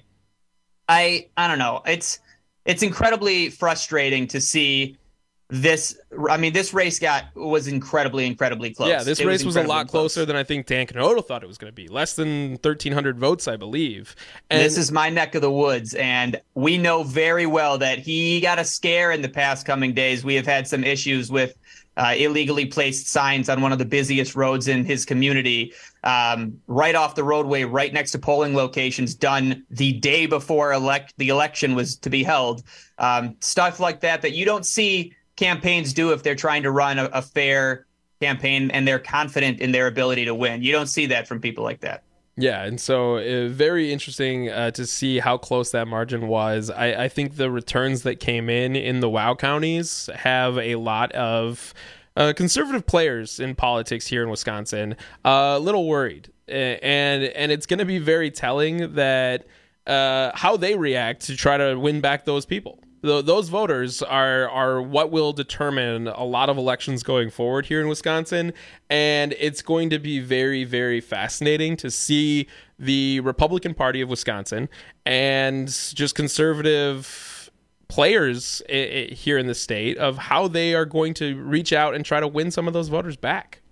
I don't know. It's incredibly frustrating to see this. I mean, this race was incredibly close. Yeah, this race was a lot closer than I think Dan Knodel thought it was going to be. Less than 1,300 votes, I believe. And this is my neck of the woods, and we know very well that he got a scare in the past coming days. We have had some issues with illegally placed signs on one of the busiest roads in his community, right off the roadway, right next to polling locations, done the day before the election was to be held. Stuff like that you don't see campaigns do if they're trying to run a fair campaign and they're confident in their ability to win. You don't see that from people like that. Yeah, and so very interesting to see how close that margin was. I think the returns that came in the WOW counties have a lot of conservative players in politics here in Wisconsin a little worried. And it's going to be very telling that how they react to try to win back those people. Those voters are what will determine a lot of elections going forward here in Wisconsin, and it's going to be very, very fascinating to see the Republican Party of Wisconsin and just conservative players here in the state of how they are going to reach out and try to win some of those voters back.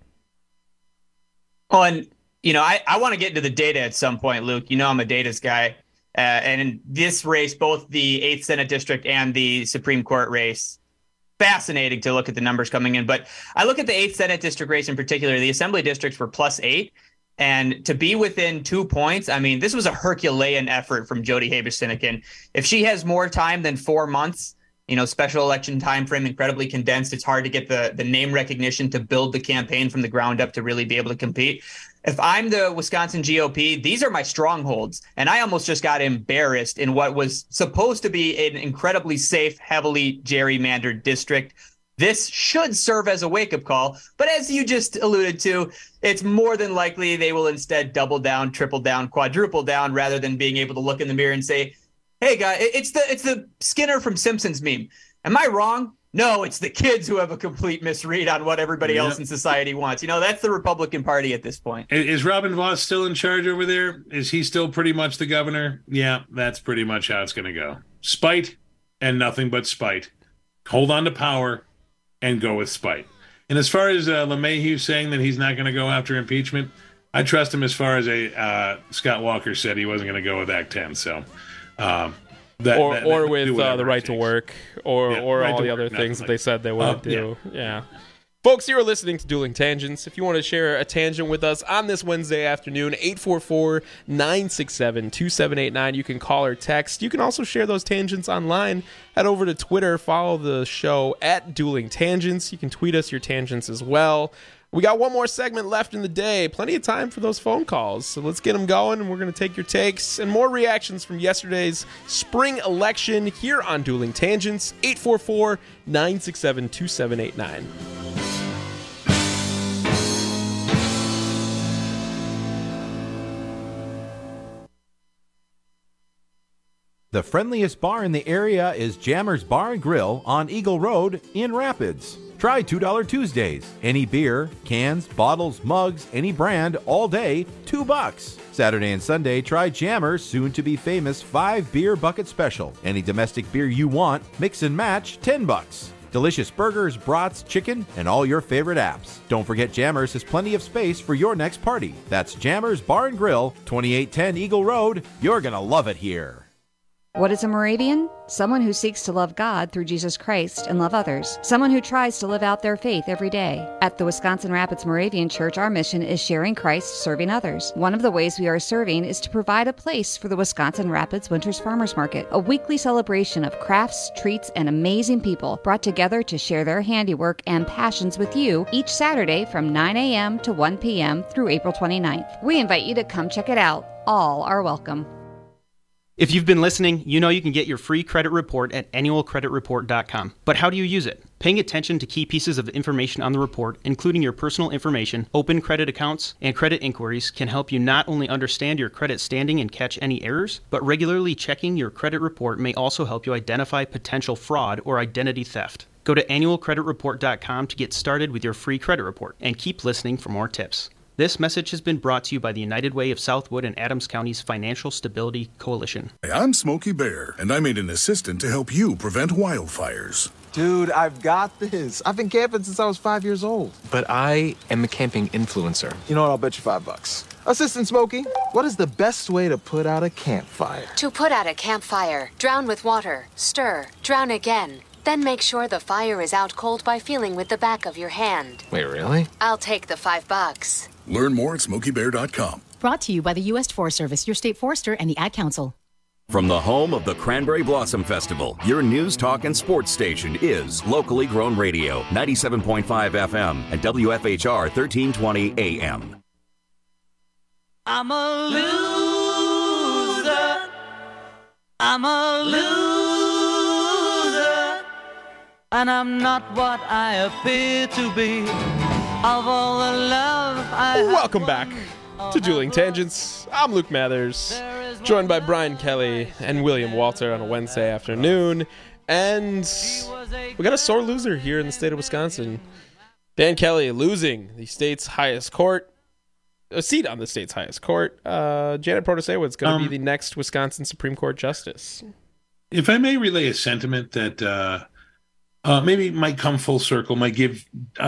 Oh, and I want to get into the data at some point, Luke. I'm a data's guy. And in this race, both the 8th Senate District and the Supreme Court race, fascinating to look at the numbers coming in. But I look at the 8th Senate District race in particular, the Assembly districts were +8. And to be within 2 points, I mean, this was a Herculean effort from Jody Haber-Sinekin. If she has more time than 4 months, special election time frame, incredibly condensed, it's hard to get the name recognition to build the campaign from the ground up to really be able to compete. If I'm the Wisconsin GOP, these are my strongholds. And I almost just got embarrassed in what was supposed to be an incredibly safe, heavily gerrymandered district. This should serve as a wake-up call. But as you just alluded to, it's more than likely they will instead double down, triple down, quadruple down, rather than being able to look in the mirror and say, hey, guy, it's the Skinner from Simpsons meme. Am I wrong? No, it's the kids who have a complete misread on what everybody else in society wants. That's the Republican Party at this point. Is Robin Vos still in charge over there? Is he still pretty much the governor? Yeah, that's pretty much how it's going to go. Spite and nothing but spite. Hold on to power and go with spite. And as far as LeMahieu saying that he's not going to go after impeachment, I trust him as far as Scott Walker said he wasn't going to go with Act 10. So, or with the right to work, or all the other things that they said they wouldn't do. Yeah. Folks, you are listening to Dueling Tangents. If you want to share a tangent with us on this Wednesday afternoon, 844-967-2789. You can call or text. You can also share those tangents online. Head over to Twitter. Follow the show at Dueling Tangents. You can tweet us your tangents as well. We got one more segment left in the day. Plenty of time for those phone calls. So let's get them going, and we're going to take your takes and more reactions from yesterday's spring election here on Dueling Tangents. 844-967-2789. The friendliest bar in the area is Jammer's Bar and Grill on Eagle Road in Rapids. Try $2 Tuesdays. Any beer, cans, bottles, mugs, any brand, all day, $2. Saturday and Sunday, try Jammer's soon-to-be-famous 5-beer bucket special. Any domestic beer you want, mix and match, $10. Delicious burgers, brats, chicken, and all your favorite apps. Don't forget Jammer's has plenty of space for your next party. That's Jammer's Bar and Grill, 2810 Eagle Road. You're gonna love it here. What is a Moravian? Someone who seeks to love God through Jesus Christ and love others. Someone who tries to live out their faith every day. At the Wisconsin Rapids Moravian Church, our mission is sharing Christ, serving others. One of the ways we are serving is to provide a place for the Wisconsin Rapids Winters Farmers Market, a weekly celebration of crafts, treats, and amazing people brought together to share their handiwork and passions with you each Saturday from 9 a.m. to 1 p.m. through April 29th. We invite you to come check it out. All are welcome. If you've been listening, you know you can get your free credit report at annualcreditreport.com. But how do you use it? Paying attention to key pieces of information on the report, including your personal information, open credit accounts, and credit inquiries, can help you not only understand your credit standing and catch any errors, but regularly checking your credit report may also help you identify potential fraud or identity theft. Go to annualcreditreport.com to get started with your free credit report, and keep listening for more tips. This message has been brought to you by the United Way of Southwood and Adams County's Financial Stability Coalition. Hey, I'm Smokey Bear, and I made an assistant to help you prevent wildfires. Dude, I've got this. I've been camping since I was 5 years old. But I am a camping influencer. You know what? I'll bet you $5. Assistant Smokey, what is the best way to put out a campfire? To put out a campfire, drown with water, stir, drown again. Then make sure the fire is out cold by feeling with the back of your hand. Wait, really? I'll take the $5. Learn more at SmokeyBear.com. Brought to you by the U.S. Forest Service, your state forester, and the Ad Council. From the home of the Cranberry Blossom Festival, your news, talk, and sports station is Locally Grown Radio, 97.5 FM and WFHR 1320 AM. I'm a loser. I'm a loser. And I'm not what I appear to be. Of all the love I Welcome back to Dueling Tangents. I'm Luke Mathers, joined by Brian Kelly and William Walter on a Wednesday afternoon. And we got a sore loser here in the state of Wisconsin. Dan Kelly losing the state's highest court, a seat on the state's highest court. Janet Protasewicz going to be the next Wisconsin Supreme Court justice. If I may relay a sentiment that maybe might come full circle, might give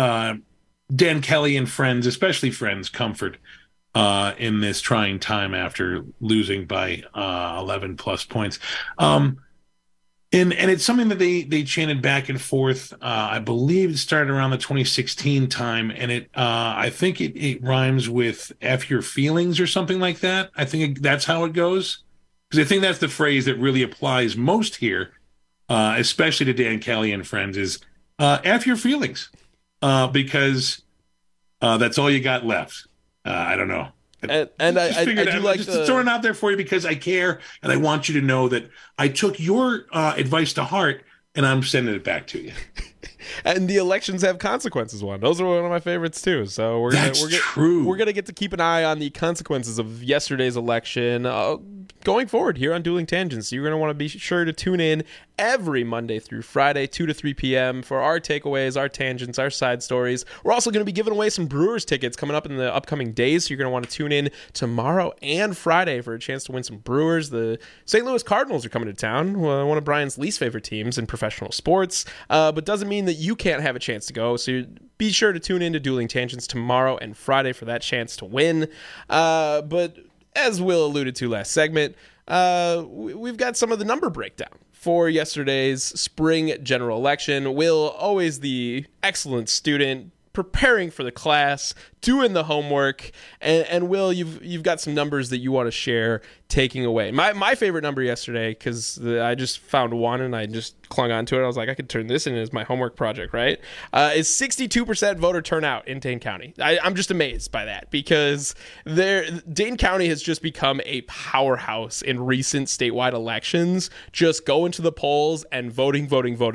Dan Kelly and friends, especially friends, comfort in this trying time after losing by 11 plus points. And it's something that they chanted back and forth. I believe it started around the 2016 time, and I think it rhymes with F your feelings or something like that. I think that's how it goes, because I think that's the phrase that really applies most here, especially to Dan Kelly and friends, is F your feelings. Because that's all you got left. I don't know. And I do like just throwing it out there for you because I care, and I want you to know that I took your advice to heart, and I'm sending it back to you. And the elections have consequences. Those are one of my favorites too. So we're gonna get to keep an eye on the consequences of yesterday's election going forward here on Dueling Tangents. You're gonna want to be sure to tune in every Monday through Friday, 2 to 3 p.m. for our takeaways, our tangents, our side stories. We're also going to be giving away some Brewers tickets coming up in the upcoming days, so you're going to want to tune in tomorrow and Friday for a chance to win some Brewers. The St. Louis Cardinals are coming to town, one of Brian's least favorite teams in professional sports, but doesn't mean that you can't have a chance to go, so be sure to tune in to Dueling Tangents tomorrow and Friday for that chance to win. But as Will alluded to last segment, we've got some of the number breakdown for yesterday's spring general election. Will, always the excellent student, preparing for the class, doing the homework, and Will, you've got some numbers that you want to share taking away. My favorite number yesterday, because I just found one and I just clung on to it. I was like, I could turn this in as my homework project, right? Is 62% voter turnout in Dane County. I'm just amazed by that, because Dane County has just become a powerhouse in recent statewide elections, just going to the polls and voting.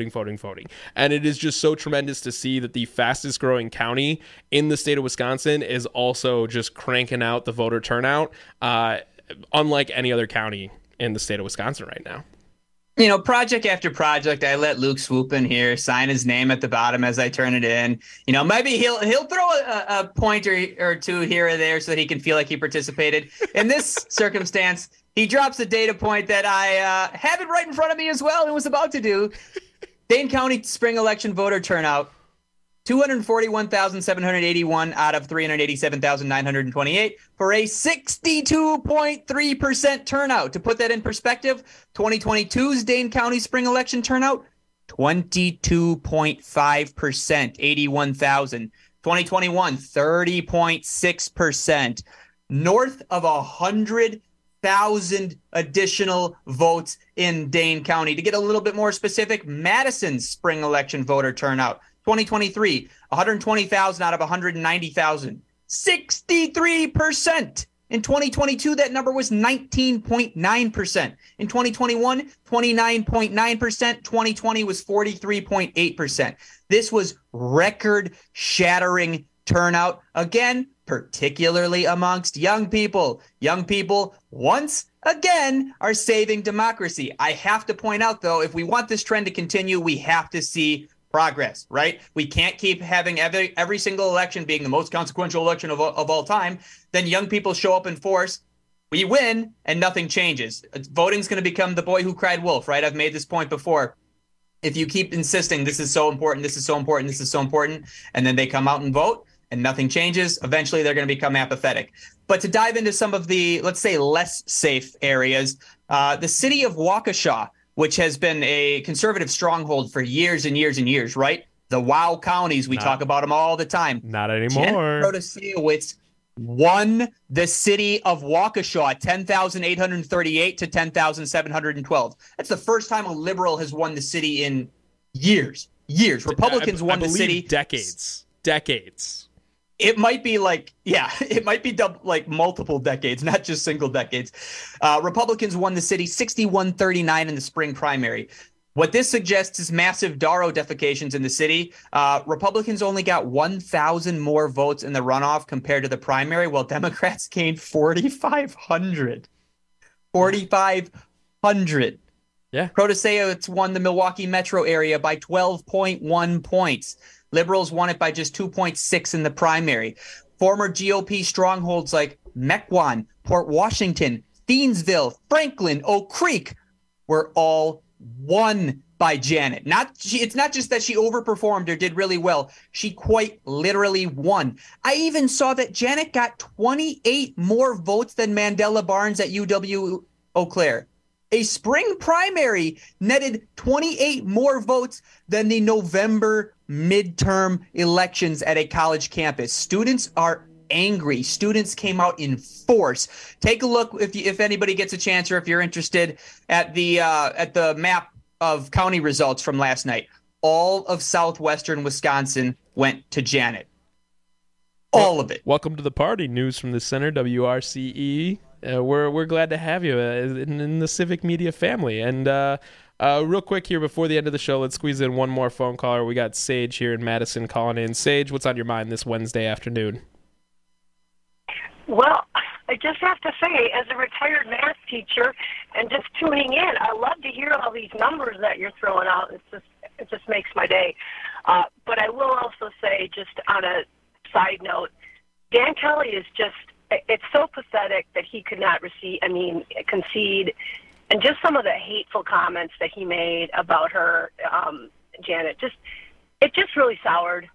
And it is just so tremendous to see that the fastest growing county in the state of Wisconsin is also just cranking out the voter turnout, unlike any other county in the state of Wisconsin right now. project after project, I let Luke swoop in here, sign his name at the bottom as I turn it in. Maybe he'll throw a point or two here or there so that he can feel like he participated. In this circumstance, he drops a data point that I have it right in front of me as well and was about to do. Dane County spring election voter turnout, 241,781 out of 387,928 for a 62.3% turnout. To put that in perspective, 2022's Dane County spring election turnout, 22.5%, 81,000. 2021, 30.6%. North of 100,000 additional votes in Dane County. To get a little bit more specific, Madison's spring election voter turnout, 2023, 120,000 out of 190,000. 63%. In 2022, that number was 19.9%. In 2021, 29.9%. 2020 was 43.8%. This was record-shattering turnout. Again, particularly amongst young people. Young people, once again, are saving democracy. I have to point out, though, if we want this trend to continue, we have to see progress, right? We can't keep having every single election being the most consequential election of all time. Then young people show up in force. We win and nothing changes. Voting's going to become the boy who cried wolf, right? I've made this point before. If you keep insisting this is so important, this is so important, this is so important, and then they come out and vote and nothing changes, eventually they're going to become apathetic. But to dive into some of the, let's say, less safe areas, the city of Waukesha, which has been a conservative stronghold for years and years and years, right? The WOW counties, we talk about them all the time. Not anymore. Janet Protasiewicz won the city of Waukesha, 10,838 to 10,712. That's the first time a liberal has won the city in years. Republicans won the city. Decades. It might be multiple decades, not just single decades. Republicans won the city 61-39 in the spring primary. What this suggests is massive Darrow defecations in the city. Republicans only got 1,000 more votes in the runoff compared to the primary, while Democrats gained 4,500. 4,500. Yeah. Protasiewicz won the Milwaukee metro area by 12.1 points. Liberals won it by just 2.6 in the primary. Former GOP strongholds like Mequon, Port Washington, Thiensville, Franklin, Oak Creek were all won by Janet. It's not just that she overperformed or did really well. She quite literally won. I even saw that Janet got 28 more votes than Mandela Barnes at UW-Eau Claire. A spring primary netted 28 more votes than the November midterm elections at a college campus. Students are angry. Students came out in force. Take a look if anybody gets a chance or if you're interested at the map of county results from last night. All of southwestern Wisconsin went to Janet. All of it. Welcome to the party. News from the Center, WRCE. We're glad to have you in the Civic Media family. And real quick here before the end of the show, let's squeeze in one more phone caller. We got Sage here in Madison calling in. Sage, what's on your mind this Wednesday afternoon? Well, I just have to say, as a retired math teacher and just tuning in, I love to hear all these numbers that you're throwing out. It just makes my day. But I will also say, just on a side note, Dan Kelly is just, it's so pathetic that he could not concede, and just some of the hateful comments that he made about her, Janet, it just really soured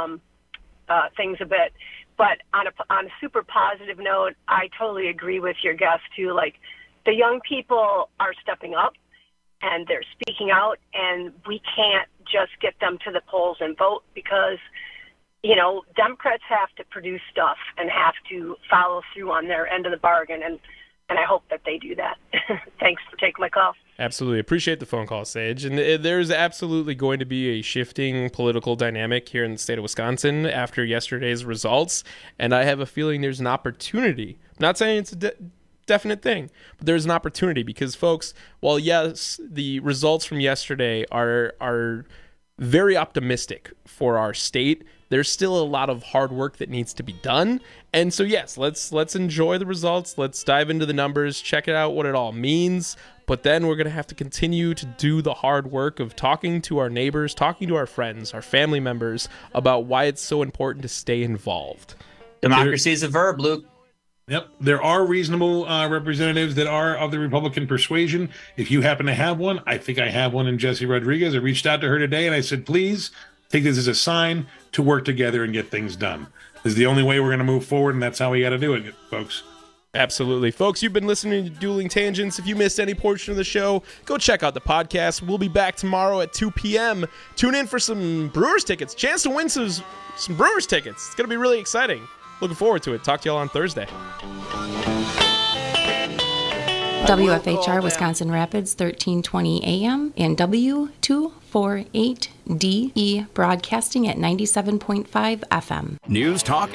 things a bit. But on a super positive note, I totally agree with your guest too. Like, the young people are stepping up and they're speaking out, and we can't just get them to the polls and vote because, Democrats have to produce stuff and have to follow through on their end of the bargain, and I hope that they do that. Thanks for taking my call. Absolutely. Appreciate the phone call, Sage. And there's absolutely going to be a shifting political dynamic here in the state of Wisconsin after yesterday's results, and I have a feeling there's an opportunity. I'm not saying it's a definite thing, but there's an opportunity because, folks, while yes, the results from yesterday are very optimistic for our state, there's still a lot of hard work that needs to be done. And so, yes, let's enjoy the results. Let's dive into the numbers, check it out, what it all means. But then we're going to have to continue to do the hard work of talking to our neighbors, talking to our friends, our family members about why it's so important to stay involved. Democracy is a verb, Luke. Yep. There are reasonable representatives that are of the Republican persuasion. If you happen to have one, I think I have one in Jessie Rodriguez. I reached out to her today and I said, please take this as a sign to work together and get things done. This is the only way we're going to move forward, and that's how we got to do it, folks. Absolutely. Folks, you've been listening to Dueling Tangents. If you missed any portion of the show, go check out the podcast. We'll be back tomorrow at 2 p.m. Tune in for some Brewers tickets. Chance to win some Brewers tickets. It's going to be really exciting. Looking forward to it. Talk to y'all on Thursday. WFHR Wisconsin Rapids, 1320 AM, and W248DE broadcasting at 97.5 FM. News Talk